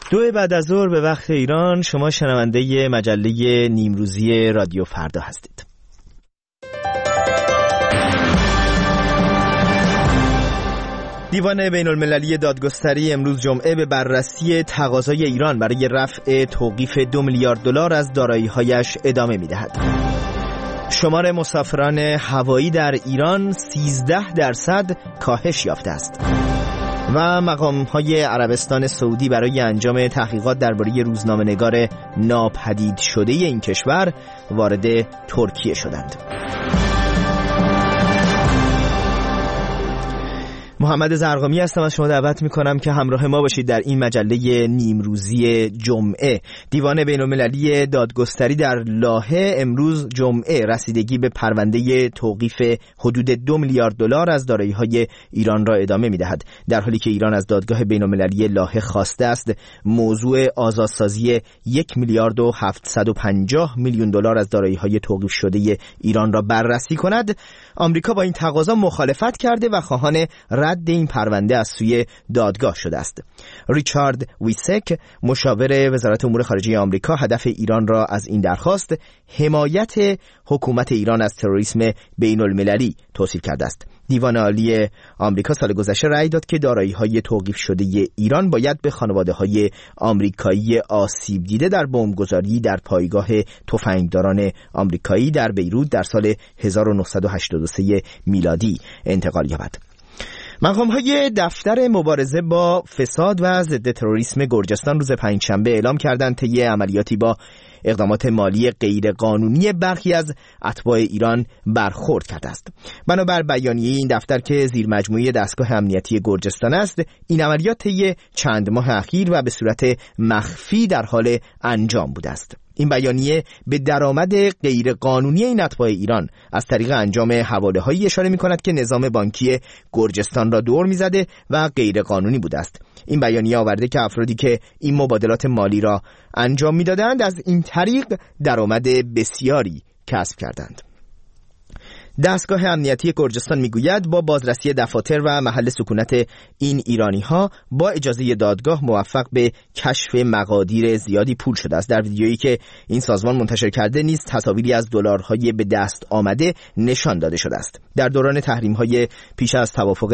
2 بعد از ظهر به وقت ایران. شما شنونده مجله نیمروزی رادیو فردا هستید. دیوان بین المللی دادگستری امروز جمعه به بررسی تقاضای ایران برای رفع توقیف 2 میلیارد دلار از دارایی‌هایش ادامه می‌دهد. شمار مسافران هوایی در ایران 13% کاهش یافته است. و مقام‌های عربستان سعودی برای انجام تحقیقات درباره روزنامه‌نگار ناپدید شده این کشور وارد ترکیه شدند. محمد زرقامی هستم، از شما دعوت میکنم که همراه ما باشید در این مجله نیمروزی جمعه. دیوان بین المللی دادگستری در لاهه امروز جمعه رسیدگی به پرونده توقیف حدود 2 میلیارد دلار از دارایی‌های ایران را ادامه میدهد، در حالی که ایران از دادگاه بین المللی لاهه خواسته است موضوع آزادسازی 1 میلیارد و 750 میلیون دلار از دارایی‌های توقیف شده ایران را بررسی کند. آمریکا با این تقاضا مخالفت کرده و خواهان رد این پرونده از سوی دادگاه شده است. ریچارد ویسک، مشاور وزارت امور خارجه آمریکا، هدف ایران را از این درخواست حمایت حکومت ایران از تروریسم بین المللی توصیف کرده است. دیوان عالی آمریکا سال گذشته رأی داد که دارایی‌های توقیف شده ایران باید به خانواده‌های آمریکایی آسیب دیده در بمبگذاری در پایگاه تفنگداران آمریکایی در بیروت در سال 1983 میلادی انتقال یابد. مقام‌های دفتر مبارزه با فساد و ضد تروریسم گرجستان روز پنجشنبه اعلام کردند طی عملیاتی با اقدامات مالی غیرقانونی برخی از اتباع ایران برخورد کرده است. بنابر بیانیه این دفتر که زیر مجموعه دستگاه امنیتی گرجستان است، این عملیات طی چند ماه اخیر و به صورت مخفی در حال انجام بوده است. این بیانیه به درآمد غیرقانونی این اتباع ایران از طریق انجام حواله‌هایی اشاره می‌کند که نظام بانکی گرجستان را دور می‌زده و غیرقانونی بوده است. این بیانیه آورده که افرادی که این مبادلات مالی را انجام می‌دادند از این طریق درآمد بسیاری کسب کردند. دستگاه امنیتی گرجستان میگوید با بازرسی دفاتر و محل سکونت این ایرانی‌ها با اجازه دادگاه موفق به کشف مقادیر زیادی پول شده است. در ویدیویی که این سازمان منتشر کرده نیز تصاویری از دلارهای به دست آمده نشان داده شده است. در دوران تحریم‌های پیش از توافق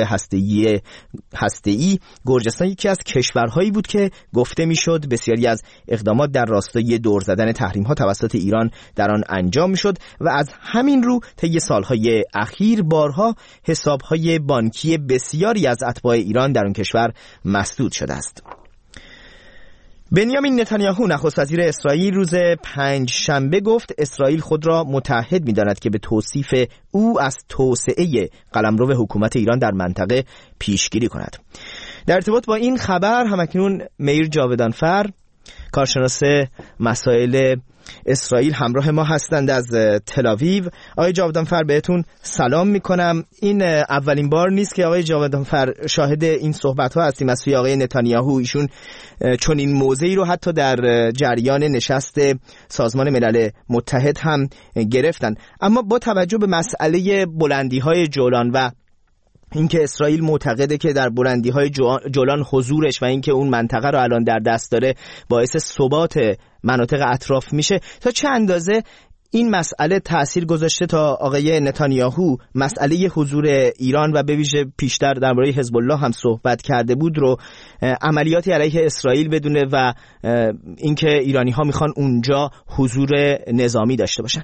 هسته‌ای گرجستان یکی از کشورهایی بود که گفته میشد بسیاری از اقدامات در راستای دور زدن تحریم‌ها توسط ایران در آن انجام میشد و از همین رو طی سال‌های اخیر بارها حساب‌های بانکی بسیاری از اتباع ایران در آن کشور مسدود شده است. بنیامین نتانیاهو نخست وزیر اسرائیل روز پنجشنبه گفت اسرائیل خود را متحد می‌داند که به توصیف او از توسعه قلمرو حکومت ایران در منطقه پیشگیری کند. در ارتباط با این خبر همکنون میر جاودانفر، کارشناس مسائل اسرائیل، همراه ما هستند از تل‌آویو. آقای جاودانفر بهتون سلام میکنم. این اولین بار نیست که آقای جاودانفر شاهد این صحبت‌ها هستیم از سوی آقای نتانیاهو. ایشون چون این موضعی رو حتی در جریان نشست سازمان ملل متحد هم گرفتن. اما با توجه به مسئله بلندی‌های جولان و اینکه اسرائیل معتقده که در بلندی‌های جولان حضورش و اینکه اون منطقه رو الان در دست داره باعث ثبات مناطق اطراف میشه، تا چه اندازه این مسئله تأثیر گذاشته تا آقای نتانیاهو مسئله حضور ایران و به ویژه پیشتر درباره حزب الله هم صحبت کرده بود رو عملیاتی علیه اسرائیل بدونه و اینکه ایرانی‌ها میخوان اونجا حضور نظامی داشته باشن؟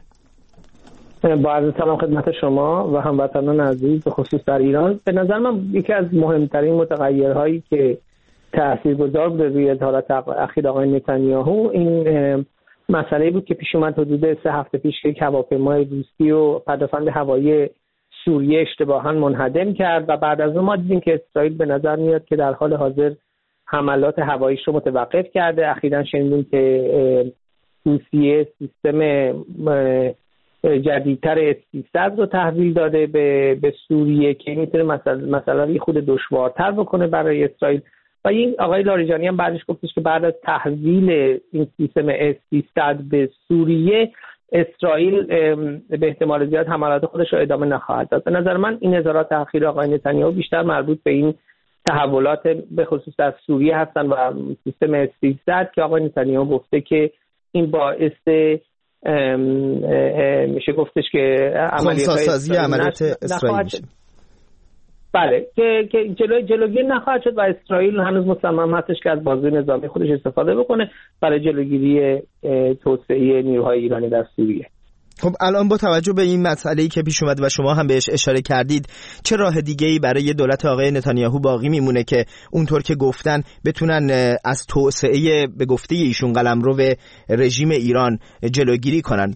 با عرض سلام خدمت شما و هموطنان عزیز به خصوص در ایران. به نظر من یکی از مهمترین متغیرهایی که تاثیرگذار بوده روی اظهارات اخیر آقای نتانیاهو این مسئله بود که پیش اومد حدود 3 هفته پیش که یک هواپیمای روسی و پدافند هوایی سوریه اشتباهاً منهدم کرد و بعد از اون ما دیدیم که اسرائیل به نظر میاد که در حال حاضر حملات هواییش رو متوقف کرده. اخیراً شنیدیم که روسیه سیستم جدیدتر S-300 رو تحویل داده به سوریه که میتونه مثلا خود دشوارتر بکنه برای اسرائیل. و این آقای لاریجانی هم بعدش گفتش که بعد از تحویل این سیستم S-300 به سوریه اسرائیل به احتمال زیاد حملات خودش رو ادامه نخواهد داد. به نظر من این اظهارات اخیر آقای نتانیاهو بیشتر مربوط به این تحولات به خصوص در سوریه هستن و سیستم 300 که آقای نتانیاهو گفته که این باعث میشه گفتش که عملیات اسرائیل میشه. بله که جلوگیری نخواهد شد و اسرائیل هنوز مصمم هستش که از بازوی نظامی خودش استفاده بکنه برای جلوگیری توسعه نیروهای ایرانی در سوریه. خب الان با توجه به این مسئله‌ای که پیش اومد و شما هم بهش اشاره کردید، چه راه دیگه‌ای برای دولت آقای نتانیاهو باقی میمونه که اونطور که گفتن بتونن از توسعه به گفته ایشون قلمرو رژیم ایران جلوگیری کنن؟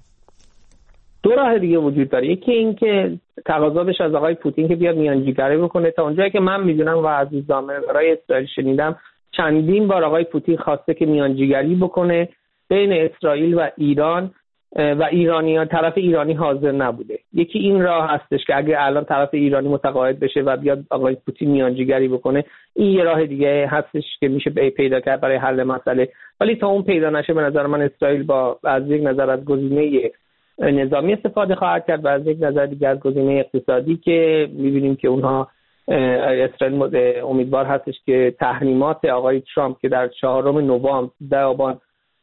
دو راه دیگه وجود داره. یکی این که تقاضا بشه از آقای پوتین که بیاد میانجیگری بکنه. تا اونجایی که من میدونم و از روزنامه‌نگارای اسرائیل شنیدم، چندین بار آقای پوتین خواسته که میانجیگری بکنه بین اسرائیل و ایران و ایرانیان، طرف ایرانی حاضر نبوده. یکی این راه هستش که اگه الان طرف ایرانی متقاعد بشه و بیاد آقای پوتین میانجیگری بکنه، این یه راه دیگه هستش که میشه پیدا کرد برای حل مسئله. ولی تا اون پیدا نشه به نظر من اسرائیل با از یک نظر از گزینه نظامی استفاده خواهد کرد و از یک نظر دیگر از گزینه اقتصادی که می‌بینیم که اونها اسرائیل امیدوار هستش که تحریمات آقای ترامپ که در 4 نوامبر آبان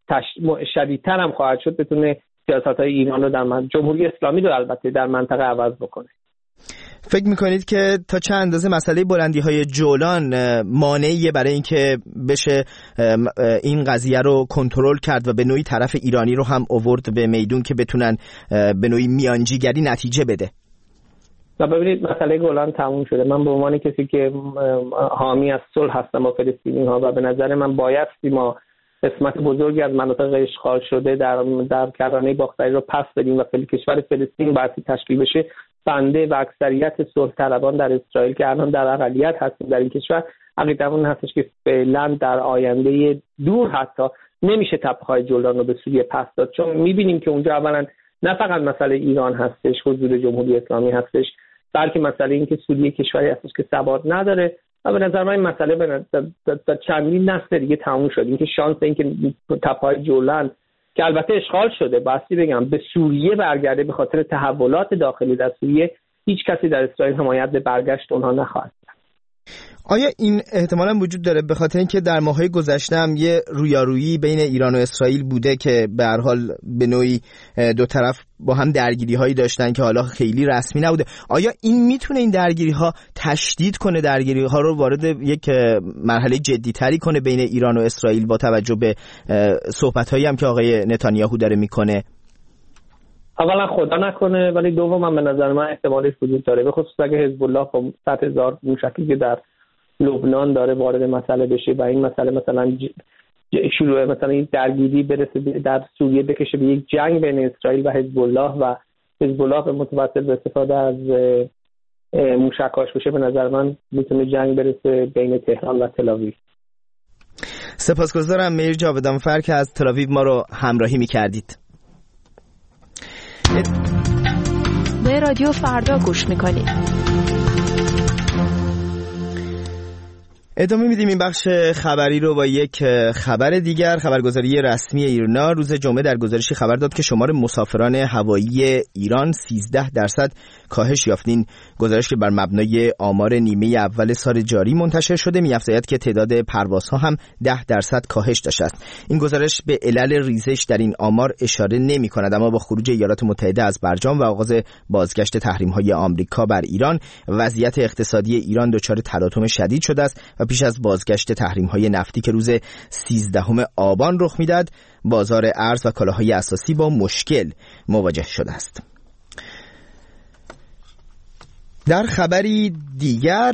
شدیدتر هم خواهد شد بتونه سیاست‌های ایران رو در جمهوری اسلامی رو البته در منطقه عوض بکنه. فکر میکنید که تا چه اندازه مسئله بلندی‌های جولان مانعیه برای اینکه بشه این قضیه رو کنترل کرد و به نوعی طرف ایرانی رو هم آورد به میدون که بتونن به نوعی میانجیگری نتیجه بده؟ ببینید مسئله گولان تموم شده. من به عنوان کسی که حامی از صلح هستم با فلسطینی‌ها و به نظر من بایستی ما قسمت بزرگی از مناطق اشغال شده در کرانه باختری رو پس بدیم و کشور فلسطین باید تشکیل بشه. بنده و اکثریت صلح طلبان در اسرائیل که الان در اقلیت هستیم در این کشور، عقیده‌مون هستش که فعلا در آینده دور حتی نمیشه تپه‌های جولان رو به سوریه پس داد، چون می‌بینیم که اونجا اولا نه فقط مسئله ایران هستش، حضور جمهوری اسلامی هستش، بلکه مسئله این که سوریه کشوری هستش که ثبات نداره و به نظر من این مسئله به چندین نسل دیگه تموم شد. اینکه شانس اینکه تپه‌های جولان که البته اشغال شده باستی بگم به سوریه برگرده به خاطر تحولات داخلی در سوریه، هیچ کسی در اسرائیل حمایت به برگشت اونها نخواهد کرد. آیا این احتمالاً وجود داره به خاطر اینکه در ماه‌های گذشته هم یه رویارویی بین ایران و اسرائیل بوده که به هر حال به نوعی دو طرف با هم درگیری‌هایی داشتن که حالا خیلی رسمی نبوده؟ آیا این میتونه این درگیری‌ها تشدید کنه، درگیری‌ها رو وارد یک مرحله جدی‌تری کنه بین ایران و اسرائیل با توجه به صحبت‌هایی هم که آقای نتانیاهو داره میکنه؟ اولا خدا نکنه، ولی دوما به نظر من احتمالش وجود داره، به خصوص اگه حزب الله با 100,000 موشکی که در لبنان داره وارد مسئله بشه و این مسئله مثلا شروع مثلا این درگیری برسه در سوریه بکشه به یک جنگ بین اسرائیل و حزب الله به متوسط به استفاده از موشکاش بشه، به نظر من میتونه جنگ برسه بین تهران و تل‌آویو. سپاسگزارم میر جاودانفر که از تل‌آویو ما رو همراهی می‌کردید. به رادیو فردا گوش میکنید. ادامه میدیم این بخش خبری رو با یک خبر دیگر. خبرگزاری رسمی ایرنا روز جمعه در گزارشی خبر داد که شمار مسافران هوایی ایران 13% کاهش یافت. این گزارش که بر مبنای آمار نیمه اول سال جاری منتشر شده می‌افزاید که تعداد پروازها هم 10% کاهش داشته است. این گزارش به علل ریزش در این آمار اشاره نمی‌کند، اما با خروج ایالات متحده از برجام و آغاز بازگشت تحریم‌های آمریکا بر ایران، وضعیت اقتصادی ایران دچار تلاطم شدید شده است و پیش از بازگشت تحریم‌های نفتی که روز 13 آبان رخ می‌داد، بازار ارز و کالاهای اساسی با مشکل مواجه شده است. در خبری دیگر،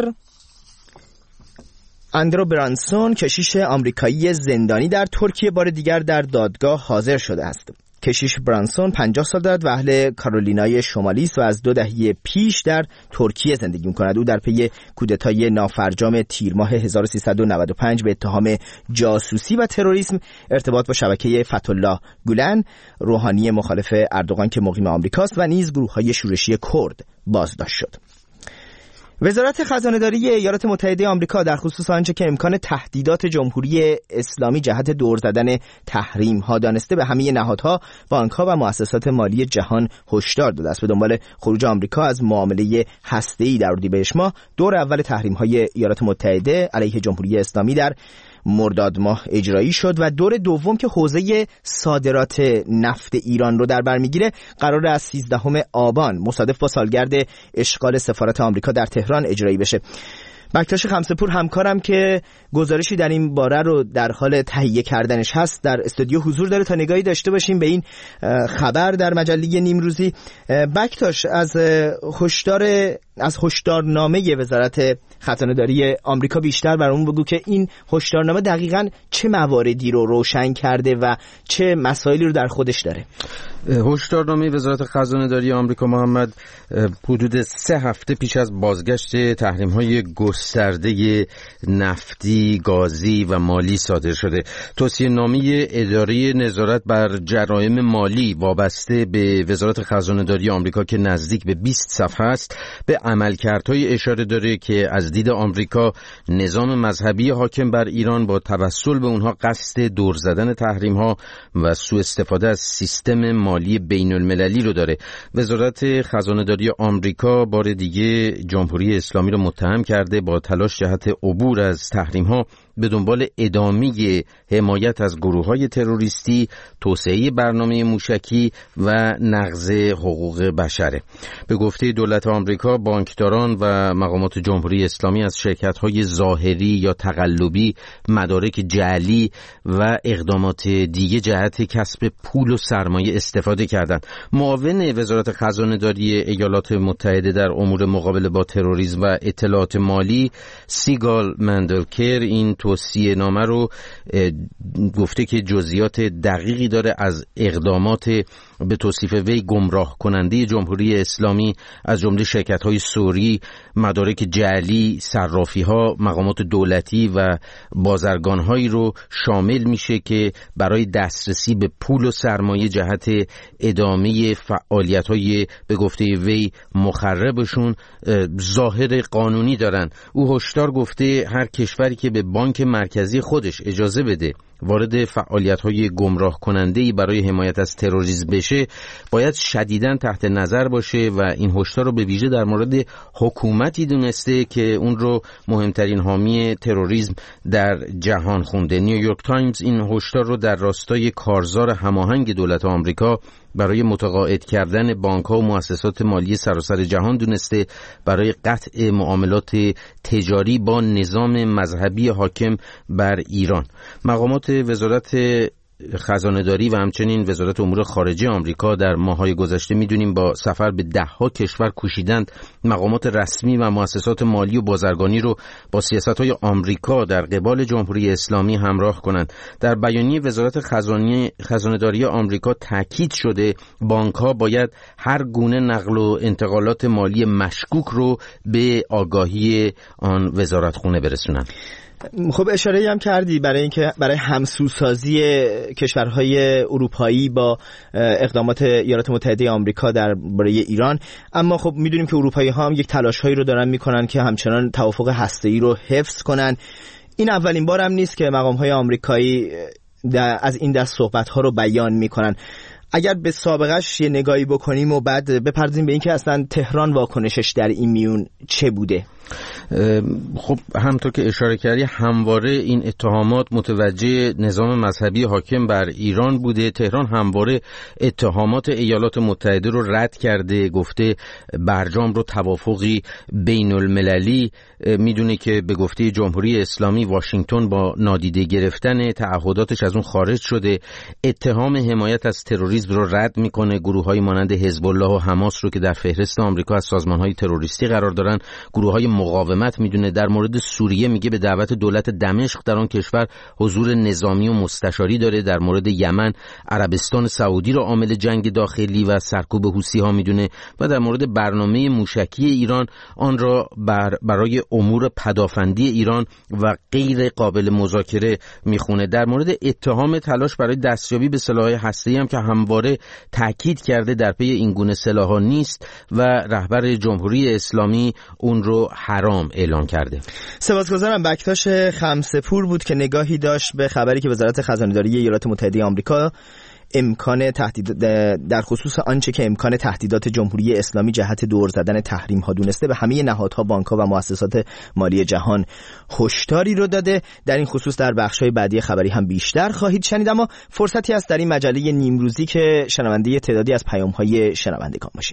اندرو برانسون کشیش آمریکایی زندانی در ترکیه بار دیگر در دادگاه حاضر شده است. کشیش برانسون 50 سال دارد و اهل کارولینای شمالی است و از 2 دهه پیش در ترکیه زندگی می‌کند. او در پی کودتای نافرجام تیر ماه 1395 به اتهام جاسوسی و تروریسم، ارتباط با شبکه فتح‌الله گولن، روحانی مخالف اردوغان که مقیم آمریکاست و نیز گروه‌های شورشی کرد بازداشت شد. وزارت خزانه‌داری ایالات متحده آمریکا در خصوص آنچه که امکان تهدیدات جمهوری اسلامی جهت دور زدن تحریم‌ها دانسته به همه نهادها، بانک‌ها و مؤسسات مالی جهان هشدار داده است. به دنبال خروج آمریکا از معامله هسته‌ای در اردیبهشت ماه، دور اول تحریم‌های ایالات متحده علیه جمهوری اسلامی در مرداد ماه اجرایی شد و دور دوم که حوزه صادرات نفت ایران رو در بر میگیره قرار از 13 آبان مصادف با سالگرد اشغال سفارت آمریکا در تهران اجرایی بشه. بکتاش خمسه‌پور همکارم که گزارشی در این باره رو در حال تهیه کردنش هست در استودیو حضور داره تا نگاهی داشته باشیم به این خبر در مجله نیمروزی. بکتاش، از هشدارنامه وزارت خزانه‌داری آمریکا بیشتر برامون بگو که این هشدارنامه دقیقاً چه مواردی رو روشن کرده و چه مسائلی رو در خودش داره. هشدارنامه وزارت خزانه‌داری آمریکا محمد حدود 3 هفته پیش از بازگشت تحریم‌های گسترده نفتی، گازی و مالی صادر شده. توصیه‌نامه اداره نظارت بر جرایم مالی وابسته به وزارت خزانه‌داری آمریکا که نزدیک به 20 صفحه است، به عملکردهای اشاره داره که از دید آمریکا نظام مذهبی حاکم بر ایران با توسل به اونها قصد دور زدن تحریم‌ها و سوء استفاده از سیستم مالی بین المللی رو داره. وزارت خزانه‌داری آمریکا بار دیگه جمهوری اسلامی رو متهم کرده با تلاش جهت عبور از تحریم‌ها به دنبال ادامه حمایت از گروه‌های تروریستی، توسعه برنامه موشکی و نقض حقوق بشره. به گفته دولت آمریکا، بانکداران و مقامات جمهوری اسلامی از شرکت‌های ظاهری یا تقلبی، مدارک جعلی و اقدامات دیگه جهت کسب پول و سرمایه استفاده کردند. معاون وزارت خزانه‌داری ایالات متحده در امور مقابله با تروریسم و اطلاعات مالی، سیگال مندلکر، این توصیه نامه رو گفته که جزئیات دقیقی داره از اقدامات به توصیف وی گمراه کننده جمهوری اسلامی از جمله شرکت‌های سوری، مدارک جعلی، صرافی‌ها، مقامات دولتی و بازرگان‌هایی رو شامل میشه که برای دسترسی به پول و سرمایه جهت ادامه فعالیت‌های به گفته وی مخربشون ظاهر قانونی دارن. او هشدار گفته هر کشوری که به بانک مرکزی خودش اجازه بده وارد فعالیت‌های گمراه کننده‌ای برای حمایت از تروریسم بشه باید شدیداً تحت نظر باشه و این هشدار رو به ویژه در مورد حکومتی دونسته که اون رو مهمترین حامی تروریسم در جهان خونده. نیویورک تایمز این هشدار رو در راستای کارزار هماهنگ دولت آمریکا برای متقاعد کردن بانک‌ها و مؤسسات مالی سراسر جهان دونسته برای قطع معاملات تجاری با نظام مذهبی حاکم بر ایران. مقامات وزارت خزانه‌داری و همچنین وزارت امور خارجه آمریکا در ماه‌های گذشته می‌دونیم با سفر به ده‌ها کشور کوشیدند مقامات رسمی و مؤسسات مالی و بازرگانی رو با سیاست‌های آمریکا در قبال جمهوری اسلامی همراه کنند. در بیانیه وزارت خزانه‌داری آمریکا تاکید شده بانک‌ها باید هر گونه نقل و انتقالات مالی مشکوک رو به آگاهی آن وزارتخونه برسونند. خب اشاره هم کردی برای اینکه برای همسوسازی کشورهای اروپایی با اقدامات ایالات متحده آمریکا درباره ایران، اما خب میدونیم که اروپایی ها هم یک تلاش‌هایی رو دارن میکنن که همچنان توافق هسته‌ای رو حفظ کنن. این اولین بار هم نیست که مقام‌های آمریکایی از این دست صحبت‌ها رو بیان میکنن. اگر به سابقش یه نگاهی بکنیم و بعد بپردازیم به اینکه اصلا تهران واکنشش در این میون چه بوده. خب همونطور که اشاره کردی همواره این اتهامات متوجه نظام مذهبی حاکم بر ایران بوده. تهران همواره اتهامات ایالات متحده رو رد کرده، گفته برجام رو توافقی بین المللی میدونه که به گفته جمهوری اسلامی واشنگتن با نادیده گرفتن تعهداتش از اون خارج شده. اتهام حمایت از تروریسم رو رد میکنه. گروه‌های مانند حزب الله و حماس رو که در فهرست آمریکا از سازمان‌های تروریستی قرار دارن گروه‌های مقاومت میدونه. در مورد سوریه میگه به دعوت دولت دمشق در آن کشور حضور نظامی و مستشاری داره. در مورد یمن عربستان سعودی رو عامل جنگ داخلی و سرکوب حوثی‌ها میدونه و در مورد برنامه موشکی ایران آن را برای امور پدافندی ایران و غیر قابل مذاکره میخونه. در مورد اتهام تلاش برای دستیابی به سلاح هسته‌ای هم که همواره همواره تاکید کرده در پی این گونه سلاح‌ها نیست و رهبر جمهوری اسلامی اون رو حرام اعلام کرده. سپاسگزارم. بکتاش خمسه‌پور بود که نگاهی داشت به خبری که وزارت خزانه‌داری ایالات متحده آمریکا امکان در خصوص آنچه که امکان تهدیدات جمهوری اسلامی جهت دور زدن تحریم ها دونسته به همه نهادها، بانک‌ها و مؤسسات مالی جهان هشداری رو داده. در این خصوص در بخش‌های بعدی خبری هم بیشتر خواهید شنید، اما فرصتی است در این مجله نیمروزی که شنونده تعدادی از پیام‌های شنوندگان باشیم.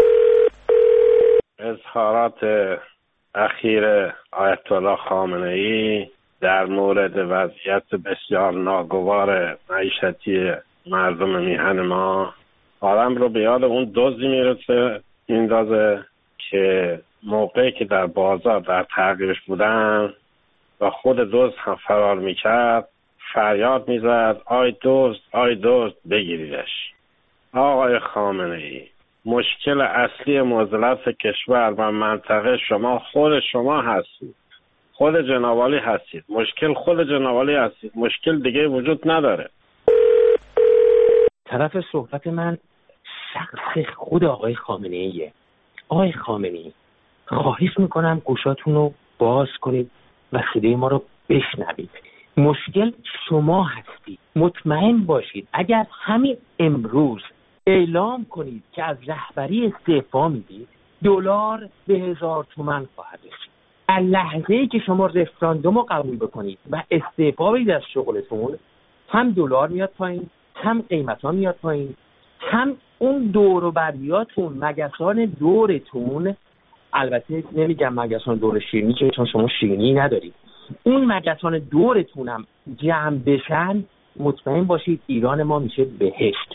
اظهارات اخیر آیت الله خامنه‌ای در مورد وضعیت بسیار ناگوار معیشتی مردم میهن ما آدم رو به یاد اون دزدی میندازه که موقعی که در بازار در تعقیبش بودن و خود دزد هم فرار میکرد فریاد میزد آی دزد، آی دزد، بگیریدش. آقای خامنه‌ای، مشکل اصلی معضلات کشور و منطقه شما هستید، خود جنابعالی هستید. مشکل خود جنابعالی هستید، مشکل دیگه وجود نداره. طرف صحبت من شخص خود آقای خامنه‌ایه. آقای خامنه‌ای، خواهش میکنم گوشاتون رو باز کنید و صدای ما رو بشنوید. مشکل شما هستید. مطمئن باشید اگر همین امروز اعلام کنید که از رهبری استعفا میدید، دلار به 1000 تومان خواهد رسید. از لحظه‌ای که شما رفراندوم رو قبول بکنید و استعفا بدید از شغلتون، هم دلار میاد پایین، هم قیمت ها میاد پایین، هم اون دور و بریاتون، مگسان دورتون، البته نمیگم مگسان دور شیرینی که چون شما شیرینی ندارید، اون مگسان دورتون هم جمع بشن، مطمئن باشید ایران ما میشه بهشت.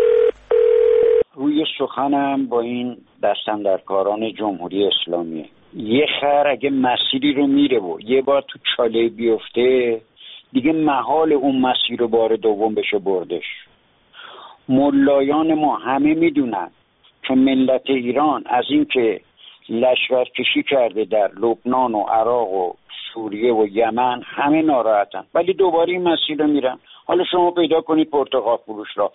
روی سخنم با این دستاندرکاران جمهوری اسلامی، یه خر اگه مسیری رو میره و یه بار تو چاله بیفته دیگه محال اون مسیر رو بار دوم بشه بردش. ملایان ما همه میدونن که ملت ایران از این که لشکر کشی کرده در لبنان و عراق و سوریه و یمن همه ناراحتن، ولی دوباره این مسیر رو میرن. حالا شما پیدا کنید پرتقال فروش را.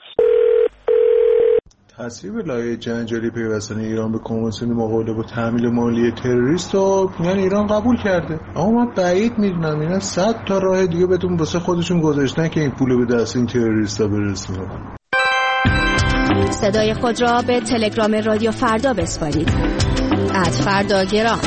تصویب لایحه جنجالی پیوستن ایران به کنوانسیون مقابله با تحمیل مالی تروریست رو میگن ایران قبول کرده، اما من بعید میدونم اینا 100 تا راه دیگه بهتون واسه خودشون گذاشتن که این پول به دست این تروریستا برسونن. صدای خود را به تلگرام رادیو فردا بسپارید. @فرداگرام.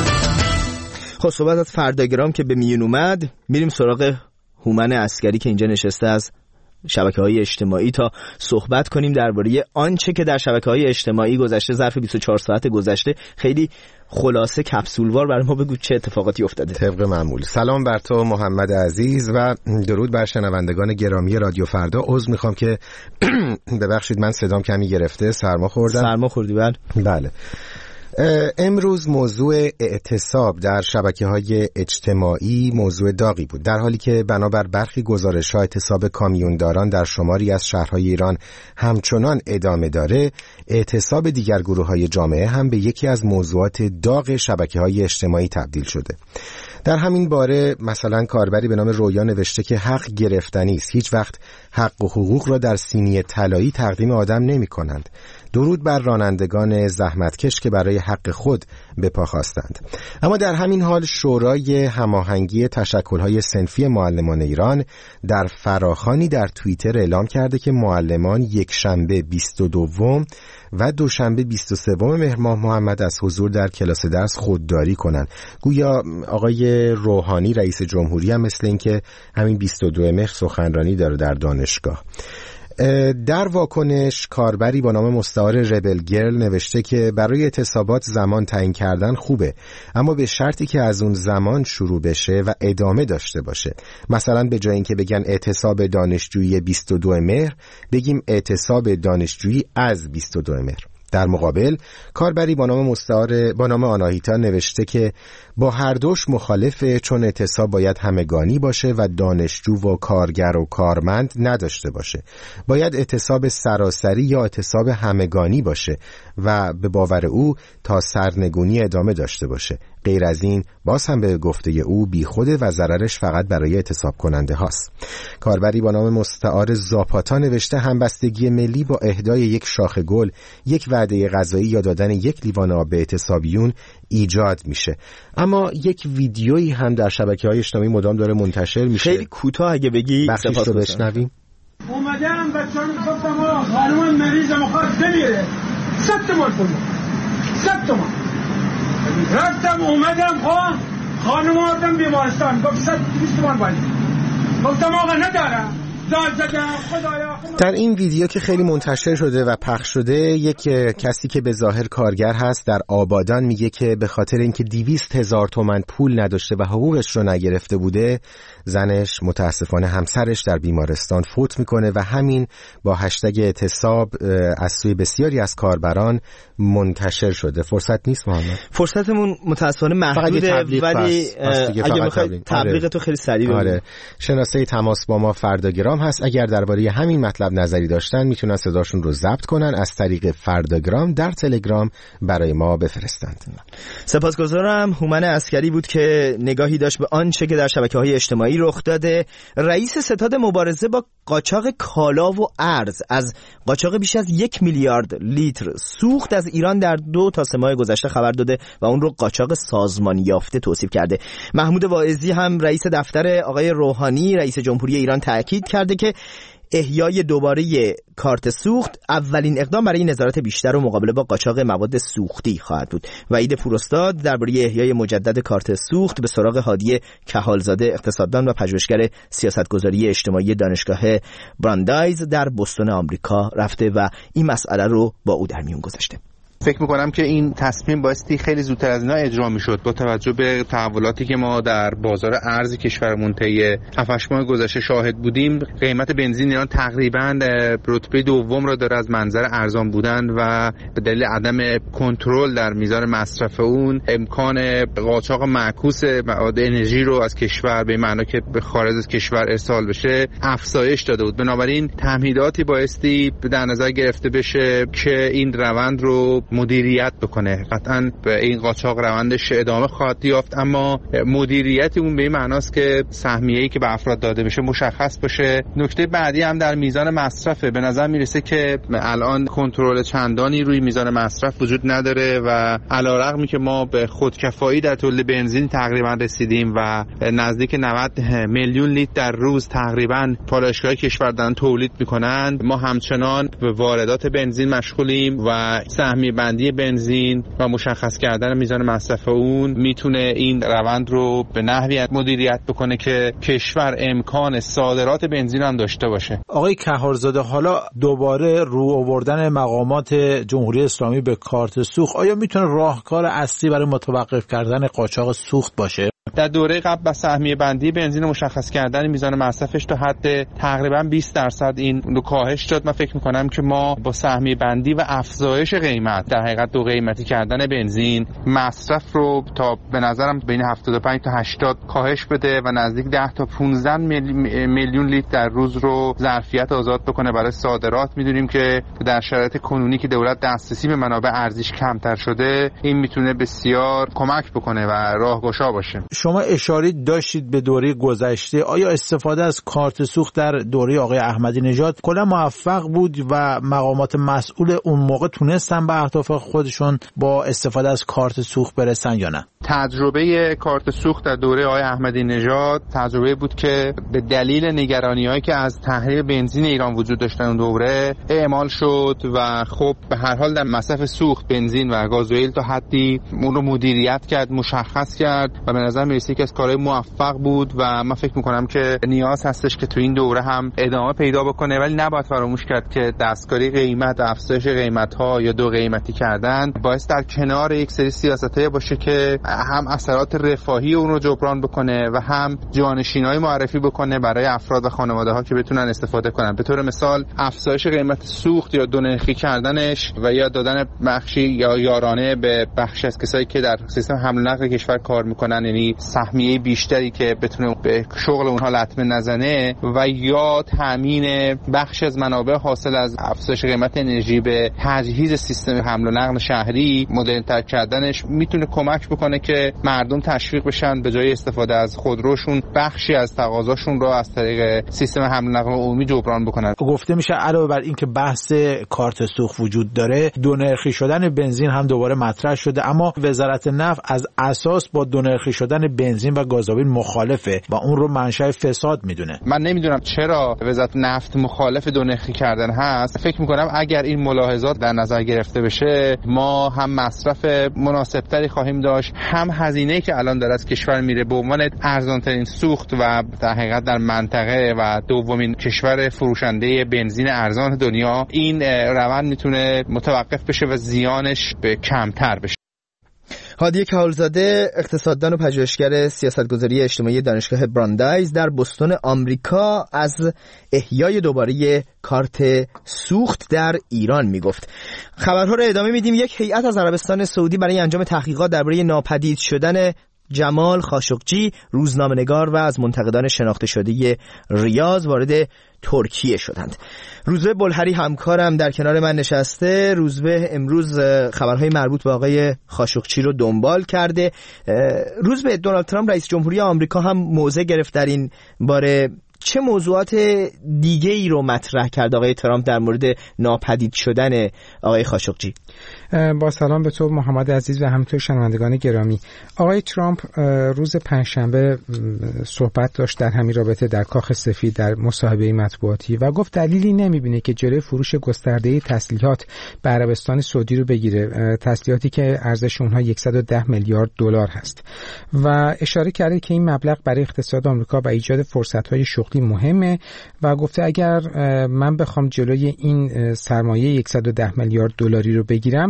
خب صحبت از فرداگرام که به میون اومد، میریم سراغ هومن عسکری که اینجا نشسته از شبکه‌های اجتماعی تا صحبت کنیم درباره آنچه که در شبکه‌های اجتماعی گذشته. ظرف 24 ساعت گذشته خیلی خلاصه کپسولوار برای ما بگو چه اتفاقاتی افتاده. طبق معمول. سلام بر تو محمد عزیز و درود بر شنوندگان گرامی رادیو فردا. عذر میخوام که ببخشید من صدام کمی گرفته، سرما خوردم. سرما خوردی؟ بله. امروز موضوع اعتصاب در شبکه‌های اجتماعی موضوع داغی بود، در حالی که بنابر برخی گزارش‌ها اعتصاب کامیونداران در شماری از شهرهای ایران همچنان ادامه داره. اعتصاب دیگر گروه‌های جامعه هم به یکی از موضوعات داغ شبکه‌های اجتماعی تبدیل شده. در همین باره مثلا کاربری به نام رویا نوشته که حق گرفتنی است، هیچ وقت حق و حقوق را در سینی طلایی تقدیم آدم نمی کنند. درود بر رانندگان زحمتکش که برای حق خود به پا خواستند. اما در همین حال شورای هماهنگی تشکل‌های صنفی معلمان ایران در فراخوانی در توییتر اعلام کرده که معلمان یک شنبه 22 و دوشنبه 23 مهر ماه محمد از حضور در کلاس درس خودداری کنند. گویا آقای روحانی رئیس جمهوری هم مثل این که همین 22 مهر سخنرانی داره در دانشگاه. در واکنش کاربری با نام مستعار ربل گرل نوشته که برای اعتصابات زمان تعیین کردن خوبه، اما به شرطی که از اون زمان شروع بشه و ادامه داشته باشه. مثلا به جای اینکه بگن اعتصاب دانشجویی 22 مهر بگیم اعتصاب دانشجویی از 22 مهر. در مقابل کاربری با نام آناهیتا نوشته که با هر دوش مخالفه، چون اعتصاب باید همگانی باشه و دانشجو و کارگر و کارمند نداشته باشه. باید اعتصاب سراسری یا اعتصاب همگانی باشه و به باور او تا سرنگونی ادامه داشته باشه. غیر از این باز هم به گفته او بیخوده و ضررش فقط برای اعتصاب کننده هاست. کاربری با نام مستعار زاپاتا نوشته همبستگی ملی با اهدای یک شاخ گل، یک وعده غذایی یا دادن یک لیوان آب به اعتصابیون ایجاد میشه. اما یک ویدیویی هم در شبکه‌های اجتماعی مدام داره منتشر میشه. خیلی کوتاه اگه بگی بخشش رو بشنویم. اومدم بچه‌ها گفتم خانم مریض میخواد بمیره، 100 تومان پول، 100 تومان. رفتم اومدم خانم آوردم بیمارستان، گفت 120 تومان باید. گفتم آقا ندارم. در این ویدیو که خیلی منتشر شده و پخش شده، یک کسی که به ظاهر کارگر هست در آبادان میگه که به خاطر اینکه 200,000 تومان پول نداشته و حقوقش رو نگرفته بوده، زنش متاسفانه همسرش در بیمارستان فوت میکنه و همین با هشتگ اعتصاب از سوی بسیاری از کاربران منتشر شده. فرصت نیست محمد؟ فرصتمون متاسفانه محدوده، ولی اگه میخوای تبلیغ تو خیلی سریع بگو. آره. شناسه تماس با ما فرداگرام هست. اگر درباره همین مطلب نظری داشتن میتونن صداشون رو ضبط کنن، از طریق فرداگرام در تلگرام برای ما بفرستند. سپاسگزارم. هومن عسکری بود که نگاهی داشت به آنچه که در شبکه‌های اجتماعی رخ داده. رئیس ستاد مبارزه با قاچاق کالا و ارز از قاچاق بیش از 1 میلیارد لیتر سوخت از ایران در 2 تا 3 ماه گذشته خبر داده و اون رو قاچاق سازمانی یافته توصیف کرده. محمود واعظی هم رئیس دفتر آقای روحانی رئیس جمهوری ایران تاکید کرده که احیای دوباره کارت سوخت اولین اقدام برای نظارت بیشتر و مقابله با قاچاق مواد سوختی خواهد بود. وحید پوراستاد درباره احیای مجدد کارت سوخت به سراغ هادی کهالزاده اقتصاددان و پژوهشگر سیاستگذاری اجتماعی دانشگاه براندایز در بوستون آمریکا رفته و این مسئله رو با او در میون گذاشته. فکر میکنم که این تصمیم بایستی خیلی زودتر از اینا اجرا میشد با توجه به تحولاتی که ما در بازار ارز کشورمون طی 7-8 ماه گذشته شاهد بودیم. قیمت بنزین ایران تقریبا رتبه دوم را داره از منظر ارزان بودن و به دلیل عدم کنترل در میزان مصرف اون امکان قاچاق معکوس مواد انرژی رو از کشور به معنی که به خارج از کشور ارسال بشه افزایش داده بود. بنابراین تمهیداتی بایستی در نظر گرفته بشه که این روند رو مدیریت بکنه. قطعاً به این قاچاق روندش ادامه خواهد یافت، اما مدیریت اون به این معناست که سهمیه‌ای که به افراد داده میشه مشخص باشه. نکته بعدی هم در میزان مصرفه. به نظر میرسه که الان کنترل چندانی روی میزان مصرف وجود نداره و علیرغمی که ما به خودکفایی در تولید بنزین تقریبا رسیدیم و نزدیک 90 میلیون لیتر در روز تقریبا پالایشگاه کشور دارن تولید میکنند، ما همچنان به واردات بنزین مشغولیم و سهمیه بندی بنزین و مشخص کردن میزان مصرف اون میتونه این روند رو به نحوی مدیریت بکنه که کشور امکان صادرات بنزین هم داشته باشه. آقای کهارزاده، حالا دوباره رو آوردن مقامات جمهوری اسلامی به کارت سوخت آیا میتونه راهکار اصلی برای متوقف کردن قاچاق سوخت باشه؟ در دوره قبل با سهمیه بندی بنزین مشخص کردن میزان مصرفش تا حد تقریبا 20% این رو کاهش شد. من فکر میکنم که ما با سهمیه بندی و افزایش قیمت در حقیقت دو قیمتی کردن بنزین مصرف رو تا به نظرم بین 75 تا 80 کاهش بده و نزدیک 10 تا 15 میلیون لیتر در روز رو ظرفیت آزاد بکنه برای صادرات. میدونیم که در شرایط کنونی که دولت دسترسی به منابع ارزیش کمتر شده این میتونه بسیار کمک بکنه و راهگشا باشه. شما اشاره داشتید به دوره گذشته، آیا استفاده از کارت سوخت در دوره آقای احمدی نژاد کلا موفق بود و مقامات مسئول اون موقع تونستن به اهداف خودشون با استفاده از کارت سوخت برسن یا نه؟ تجربه کارت سوخت در دوره آقای احمدی نژاد تجربه بود که به دلیل نگرانی‌هایی که از تحریم بنزین ایران وجود داشتن اون دوره اعمال شد و خب به هر حال در مصرف سوخت بنزین و گازوئیل تا حدی اون رو مدیریت کرد، مشخص کرد و به نظر میرسه که از کارهای موفق بود و من فکر میکنم که نیاز هستش که تو این دوره هم ادامه پیدا بکنه. ولی نباید فراموش کرد که دستکاری قیمت و افزایش قیمت‌ها یا دو قیمتی کردن باعث در کنار یک سری سیاست‌های باشه که هم اثرات رفاهی اون رو جبران بکنه و هم جانشینای معرفی بکنه برای افراد و خانواده‌ها که بتونن استفاده کنن. به طور مثال افزایش قیمت سوخت یا دو نرخی کردنش و یا دادن بخشی یا یارانه به بخش از کسایی که در سیستم حمل و نقل کشور کار میکنن، یعنی سهمیه بیشتری که بتونه به شغل اونها لطمه نزنه و یا تامین بخش از منابع حاصل از افزایش قیمت انرژی به تجهیز سیستم حمل و نقل شهری، مدرن‌تر کردنش میتونه کمک بکنه که مردم تشویق بشن به جای استفاده از خودروشون بخشی از تقاضاشون رو از طریق سیستم حمل و نقل عمومی جبران بکنن. گفته میشه علاوه بر این که بحث کارت سوخت وجود داره، دونرخی شدن بنزین هم دوباره مطرح شده، اما وزارت نفت از اساس با دونرخی شدن بنزین و گازوئیل مخالفه و اون رو منشأ فساد میدونه. من نمیدونم چرا وزارت نفت مخالف دونرخی کردن هست. فکر میکنم اگر این ملاحظات در نظر گرفته بشه ما هم مصرف مناسبتری خواهیم داشت، هم هزینه‌ای که الان داره از کشور میره به عنوان ارزان‌ترین سوخت و در حقیقت در منطقه و دومین کشور فروشنده بنزین ارزان دنیا، این روند میتونه متوقف بشه و زیانش به کمتر بشه. هادی کهولزاده، اقتصاددان و پژوهشگر سیاستگذاری اجتماعی دانشگاه براندایز در بوستون آمریکا، از احیای دوباره کارت سوخت در ایران میگفت. خبرها رو ادامه میدیم. یک هیئت از عربستان سعودی برای انجام تحقیقات درباره ناپدید شدن جمال خاشقجی، روزنامه‌نگار و از منتقدان شناخته شده ریاض، وارد ترکیه شدند. روزبه بلهری همکارم در کنار من نشسته. روزبه امروز خبرهای مربوط به آقای خاشقجی رو دنبال کرده. روزبه، دونالد ترامپ رئیس جمهوری آمریکا هم موضع گرفت در این باره. چه موضوعات دیگه ای رو مطرح کرد آقای ترامپ در مورد ناپدید شدن آقای خاشقجی؟ با سلام به تو محمد عزیز و همینطور شنوندگان گرامی. آقای ترامپ روز پنجشنبه صحبت داشت در همین رابطه در کاخ سفید در مصاحبه مطبوعاتی و گفت دلیلی نمیبینه که جلوی فروش گسترده تسلیحات به عربستان سعودی رو بگیره، تسلیحاتی که ارزش اونها 110 میلیارد دلار هست و اشاره کرده که این مبلغ برای اقتصاد آمریکا و ایجاد فرصت‌های شغلی مهمه و گفته اگر من بخوام جلوی این سرمایه 110 میلیارد دلاری رو بگیرم،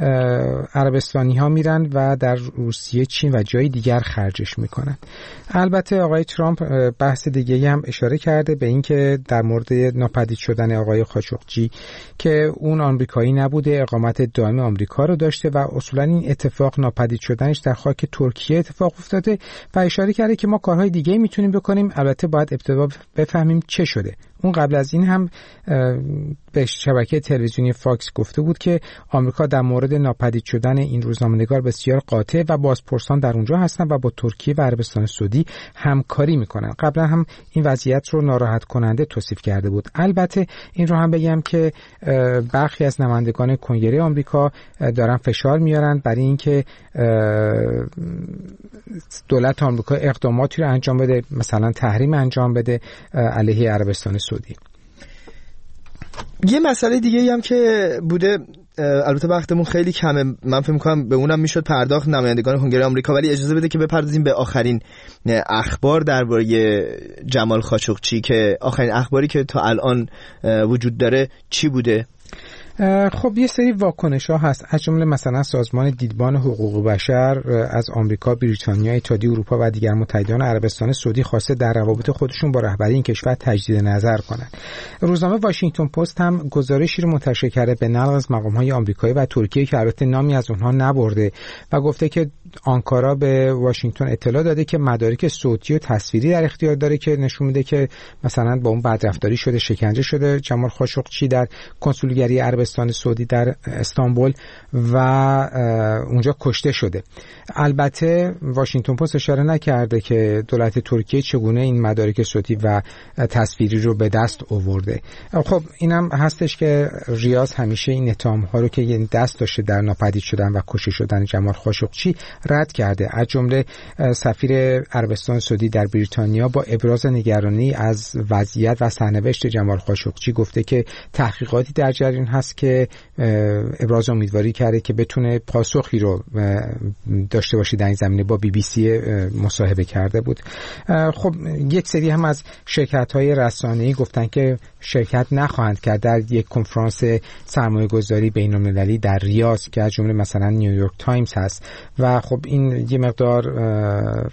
عربستانی ها میرن و در روسیه، چین و جای دیگر خرجش میکنن. البته آقای ترامپ بحث دیگه هم اشاره کرده به این که در مورد ناپدید شدن آقای خاشقجی که اون آمریکایی نبوده، اقامت دائم آمریکا رو داشته و اصولا این اتفاق ناپدید شدنش در خاک ترکیه اتفاق افتاده و اشاره کرده که ما کارهای دیگه میتونیم بکنیم، البته باید ابتدا بفهمیم چه شده. اون قبل از این هم به شبکه تلویزیونی فاکس گفته بود که آمریکا در مورد ناپدید شدن این روزنامه‌نگار بسیار قاطع و بازپرسان در اونجا هستن و با ترکیه و عربستان سعودی همکاری میکنن. قبلا هم این وضعیت رو ناراحت کننده توصیف کرده بود. البته این رو هم بگم که برخی از نمایندگان کنگره آمریکا دارن فشار میارن برای اینکه دولت آمریکا اقداماتی رو انجام بده، مثلا تحریم انجام بده علیه عربستان سعودی. یه مسئله دیگه هم که بوده، البته وقتمون خیلی کمه، من فکر می‌کنم به اونم میشد پرداخت، نمایندگان کنگره آمریکا، ولی اجازه بده که بپردازیم به آخرین اخبار درباره جمال خاشقجی، که آخرین اخباری که تا الان وجود داره چی بوده؟ خب یه سری واکنش ها هست، از جمله مثلا سازمان دیدبان حقوق بشر از آمریکا، بریتانیا، اتحادیه اروپا و دیگر متحدان عربستان سعودی خواسته در روابط خودشون با رهبری این کشور تجدید نظر کنند. روزنامه واشنگتن پست هم گزارشی رو منتشر کرده به نقل از مقام‌های آمریکایی و ترکیه که البته نامی از اونها نبرده و گفته که آنکارا به واشنگتن اطلاع داده که مدارک صوتی و تصویری در اختیار داره که نشون میده که مثلا با اون بدرفتاری شده، شکنجه شده جمال خاشقجی در کنسولگری عربستان سعودی در استانبول و اونجا کشته شده. البته واشنگتن پست اشاره نکرده که دولت ترکیه چگونه این مدارک صوتی و تصویری رو به دست آورده. خب اینم هستش که ریاض همیشه این اتهام‌ها رو که یه دست داشته در ناپدید شدن و کشته شدن جمال خاشقجی رد کرده. از جمله سفیر عربستان سعودی در بریتانیا با ابراز نگرانی از وضعیت و سرنوشت جمال خاشقجی گفته که تحقیقاتی در جریان هست که ابراز امیدواری کرده که بتونه پاسخی رو داشته باشه در این زمینه. با بی بی سی مصاحبه کرده بود. خب یک سری هم از شرکت‌های رسانه‌ای گفتن که شرکت نخواهند کرد در یک کنفرانس سرمایه‌گذاری بین‌المللی در ریاض که از جمله مثلا نیویورک تایمز هست و خب این یه مقدار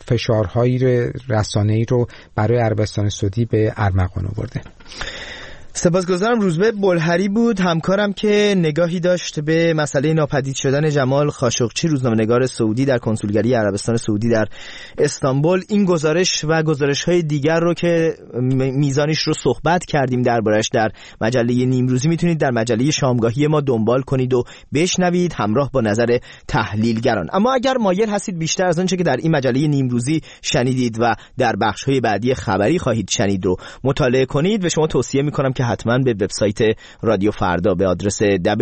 فشارهای رسانه‌ای رو برای عربستان سعودی به ارمغان آورده. سپاسگزارم. روزبه بلهری بود همکارم که نگاهی داشت به مسئله ناپدید شدن جمال خاشقچی، روزنامه‌نگار سعودی در کنسولگری عربستان سعودی در استانبول. این گزارش و گزارش‌های دیگر رو که میزانش رو صحبت کردیم دربارش در مجله نیمروزی میتونید در مجله شامگاهی ما دنبال کنید و بشنوید همراه با نظر تحلیلگران. اما اگر مایل هستید بیشتر از آنچه که در این مجله نیمروزی شنیدید و در بخش‌های بعدی خبری خواهید شنید رو مطالعه کنید، به شما توصیه می‌کنم که حتما به وبسایت رادیو فردا به آدرس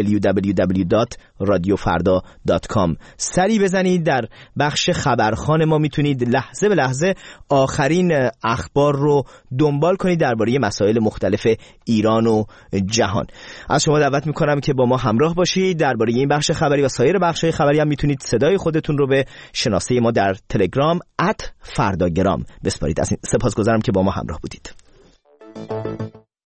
www.radiofarda.com سری بزنید. در بخش خبرخوان ما میتونید لحظه به لحظه آخرین اخبار رو دنبال کنید درباره مسائل مختلف ایران و جهان. از شما دعوت میکنم که با ما همراه باشید. درباره این بخش خبری و سایر بخش‌های خبری هم میتونید صدای خودتون رو به شناسه ما در تلگرام @فرداگرام بسپارید. سپاسگزارم که با ما همراه بودید.